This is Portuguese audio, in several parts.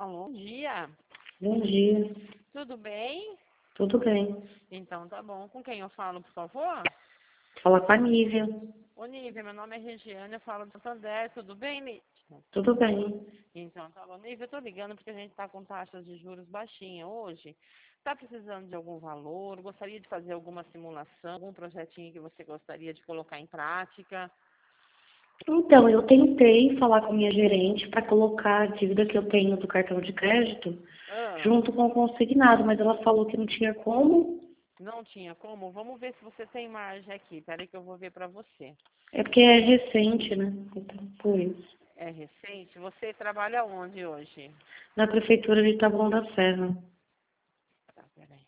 Alô, bom dia. Bom dia, Tudo bem? tudo bem? Então tá bom. Com quem eu falo, por favor? Fala com a Nívia. Ô, Nívia, meu nome é Regiane, eu falo do Santander. Tudo bem, Nívia? Tudo bem. Então tá bom. Nívia, eu tô ligando porque a gente tá com taxas de juros baixinhas hoje. Tá precisando de algum valor? Gostaria de fazer alguma simulação, algum projetinho que você gostaria de colocar em prática? Então, eu tentei falar com a minha gerente para colocar a dívida que eu tenho do cartão de crédito Ah, junto com o consignado, mas ela falou que não tinha como. não tinha como? Vamos ver se você tem margem aqui. Peraí que eu vou ver pra você. É porque é recente, né? Então, por isso. É recente? Você trabalha onde hoje? Na prefeitura de Taboão da Serra. Tá, peraí.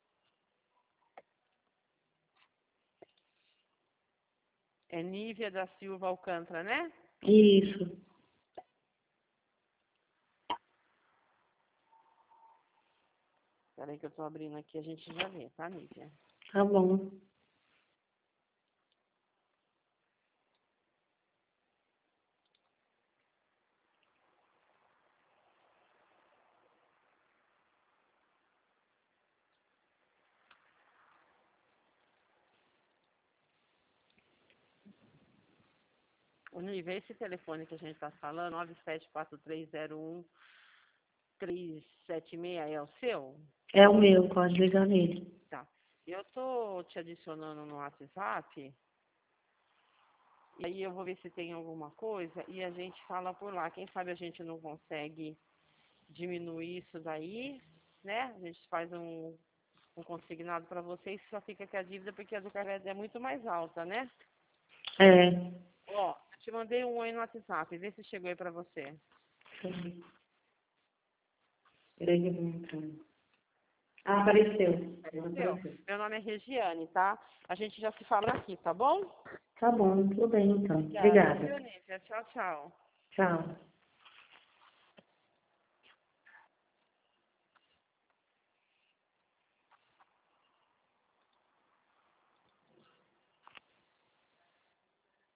É Nívia da Silva Alcântara, né? Isso, Peraí que eu tô abrindo aqui, a gente já vê, tá, Nívia? tá bom. Ô, Nívia, esse telefone que a gente tá falando, 974301-376, é o seu? É o meu, pode ligar nele. Tá. Eu tô te adicionando no WhatsApp, e aí eu vou ver se tem alguma coisa, e a gente fala por lá. Quem sabe a gente não consegue diminuir isso daí, né? A gente faz um consignado para vocês, só fica com a dívida porque a do crédito é muito mais alta, né? É. Ó, eu te mandei um oi no WhatsApp, vê se chegou aí pra você. Peraí que eu vou entrar. Ah, apareceu. Entendeu? Meu nome é Regiane, tá? A gente já se fala aqui, tá bom? Tá bom, tudo bem então. Obrigada, Obrigada. viu, Nívia? Tchau, tchau. Tchau.